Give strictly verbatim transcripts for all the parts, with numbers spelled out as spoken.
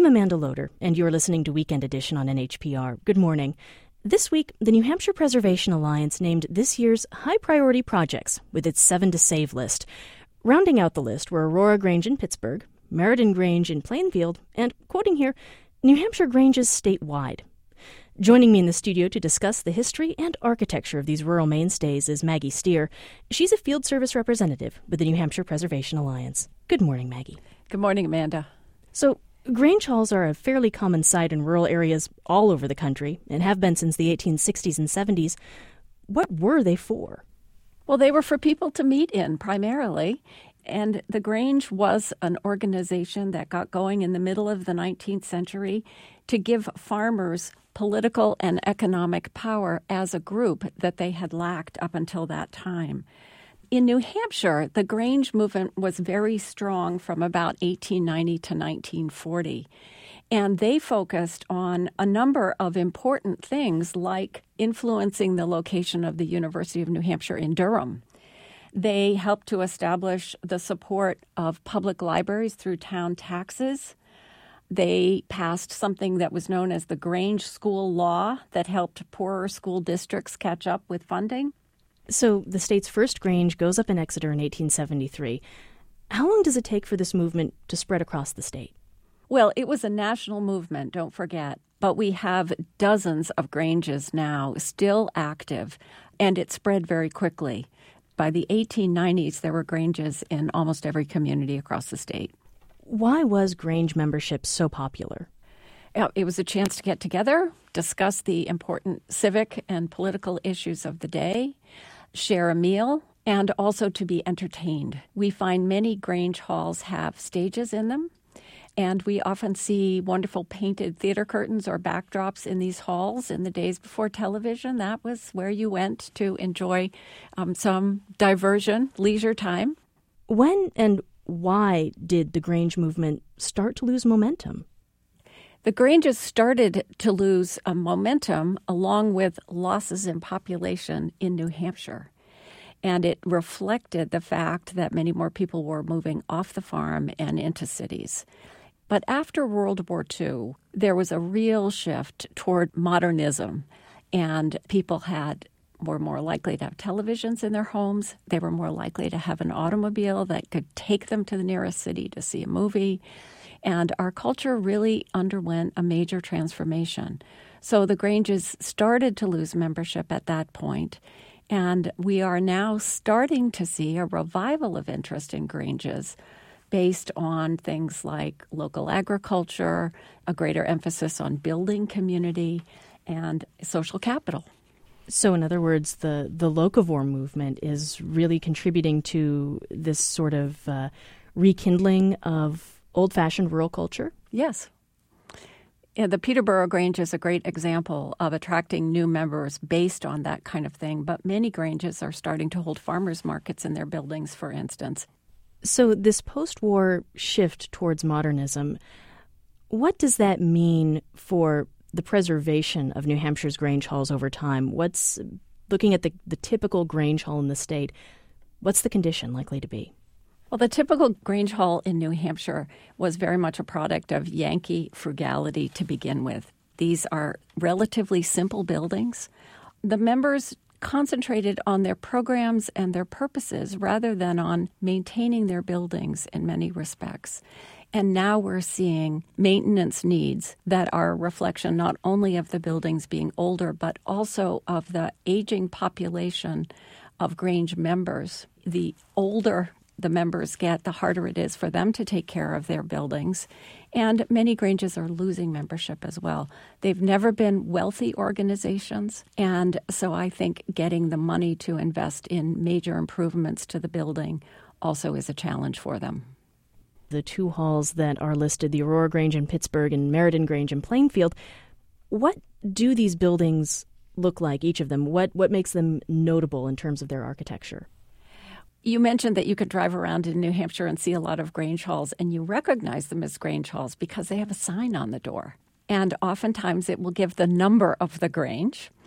I'm Amanda Loader, and you're listening to Weekend Edition on N H P R. Good morning. This week, the New Hampshire Preservation Alliance named this year's high-priority projects with its seven to save list. Rounding out the list were Aurora Grange in Pittsburgh, Meriden Grange in Plainfield, and, quoting here, New Hampshire Granges statewide. Joining me in the studio to discuss the history and architecture of these rural mainstays is Maggie Steer. She's a field service representative with the New Hampshire Preservation Alliance. Good morning, Maggie. Good morning, Amanda. So, Grange halls are a fairly common sight in rural areas all over the country and have been since the eighteen sixties and seventies. What were they for? Well, they were for people to meet in primarily. And the Grange was an organization that got going in the middle of the nineteenth century to give farmers political and economic power as a group that they had lacked up until that time. In New Hampshire, the Grange movement was very strong from about eighteen ninety to nineteen forty. And they focused on a number of important things like influencing the location of the University of New Hampshire in Durham. They helped to establish the support of public libraries through town taxes. They passed something that was known as the Grange School Law that helped poorer school districts catch up with funding. So the state's first Grange goes up in Exeter in eighteen seventy-three. How long does it take for this movement to spread across the state? Well, it was a national movement, don't forget. But we have dozens of Granges now still active, and it spread very quickly. By the eighteen nineties, there were Granges in almost every community across the state. Why was Grange membership so popular? It was a chance to get together, discuss the important civic and political issues of the day, share a meal, and also to be entertained. We find many Grange halls have stages in them, and we often see wonderful painted theater curtains or backdrops in these halls in the days before television. That was where you went to enjoy um, some diversion, leisure time. When and why did the Grange movement start to lose momentum? The Granges started to lose uh, momentum along with losses in population in New Hampshire. And it reflected the fact that many more people were moving off the farm and into cities. But after World War Two, there was a real shift toward modernism, and people had were more likely to have televisions in their homes. They were more likely to have an automobile that could take them to the nearest city to see a movie. And our culture really underwent a major transformation. So the Granges started to lose membership at that point, and we are now starting to see a revival of interest in Granges based on things like local agriculture, a greater emphasis on building community, and social capital. So in other words, the, the locavore movement is really contributing to this sort of uh, rekindling of old-fashioned rural culture? Yes. Yeah, the Peterborough Grange is a great example of attracting new members based on that kind of thing, but many Granges are starting to hold farmers markets in their buildings, for instance. So this post-war shift towards modernism, what does that mean for the preservation of New Hampshire's Grange halls over time? What's, looking at the, the typical Grange hall in the state, what's the condition likely to be? Well, the typical Grange hall in New Hampshire was very much a product of Yankee frugality to begin with. These are relatively simple buildings. The members concentrated on their programs and their purposes rather than on maintaining their buildings in many respects. And now we're seeing maintenance needs that are a reflection not only of the buildings being older, but also of the aging population of Grange members. The older the members get, the harder it is for them to take care of their buildings. And many Granges are losing membership as well. They've never been wealthy organizations, and so I think getting the money to invest in major improvements to the building also is a challenge for them. The two halls that are listed, the Aurora Grange in Pittsburgh and Meriden Grange in Plainfield, what do these buildings look like, each of them? What, what makes them notable in terms of their architecture? You mentioned that you could drive around in New Hampshire and see a lot of Grange halls, and you recognize them as Grange halls because they have a sign on the door. And oftentimes it will give the number of the Grange.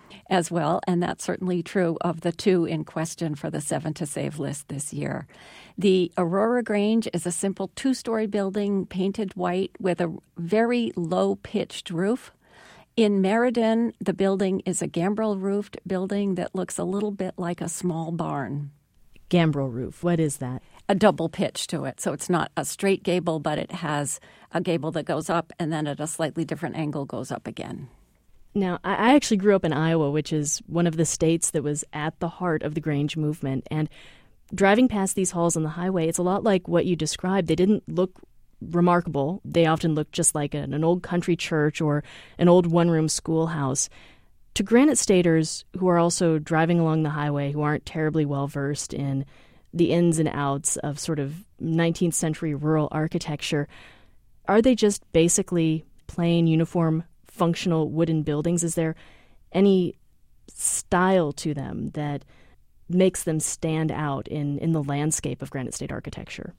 as well, and that's certainly true of the two in question for the Seven to Save list this year. The Aurora Grange is a simple two-story building painted white with a very low-pitched roof. In Meriden, the building is a gambrel-roofed building that looks a little bit like a small barn. Gambrel roof, what is that? A double pitch to it. So it's not a straight gable, but it has a gable that goes up and then at a slightly different angle goes up again. Now, I actually grew up in Iowa, which is one of the states that was at the heart of the Grange movement. And driving past these halls on the highway, it's a lot like what you described. They didn't look remarkable. They often looked just like an, an old country church or an old one-room schoolhouse. To Granite Staters who are also driving along the highway, who aren't terribly well-versed in the ins and outs of sort of nineteenth century rural architecture, are they just basically plain, uniform, functional wooden buildings? Is there any style to them that makes them stand out in, in the landscape of Granite State architecture?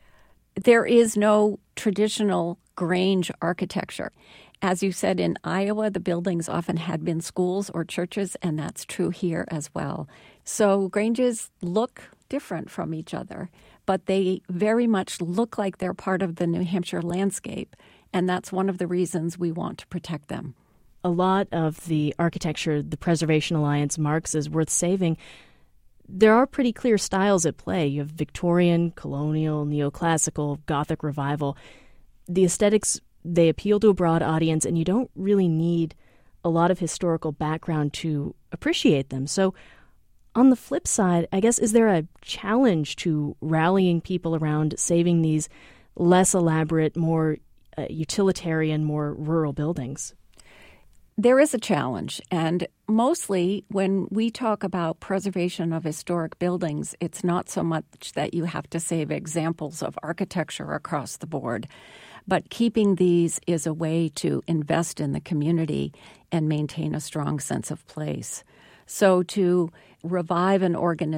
There is no traditional Grange architecture. As you said, in Iowa, the buildings often had been schools or churches, and that's true here as well. So Granges look different from each other, but they very much look like they're part of the New Hampshire landscape, and that's one of the reasons we want to protect them. A lot of the architecture the Preservation Alliance marks as worth saving. There are pretty clear styles at play. You have Victorian, colonial, neoclassical, Gothic revival. The aesthetics, they appeal to a broad audience, and you don't really need a lot of historical background to appreciate them. So on the flip side, I guess, is there a challenge to rallying people around saving these less elaborate, more uh, utilitarian, more rural buildings? There is a challenge, and mostly when we talk about preservation of historic buildings, it's not so much that you have to save examples of architecture across the board, but keeping these is a way to invest in the community and maintain a strong sense of place. So to revive an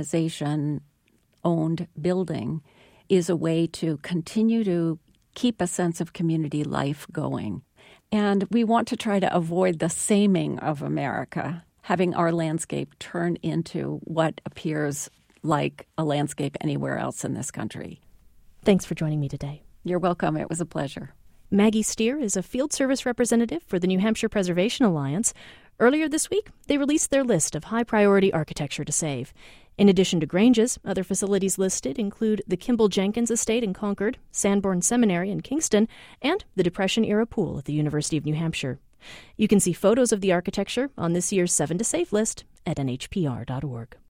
organization-owned building is a way to continue to keep a sense of community life going. And we want to try to avoid the saming of America, having our landscape turn into what appears like a landscape anywhere else in this country. Thanks for joining me today. You're welcome. It was a pleasure. Maggie Steer is a field service representative for the New Hampshire Preservation Alliance. Earlier this week, they released their list of high-priority architecture to save. In addition to Granges, other facilities listed include the Kimball Jenkins Estate in Concord, Sanborn Seminary in Kingston, and the Depression-era pool at the University of New Hampshire. You can see photos of the architecture on this year's Seven to Save list at N H P R dot org.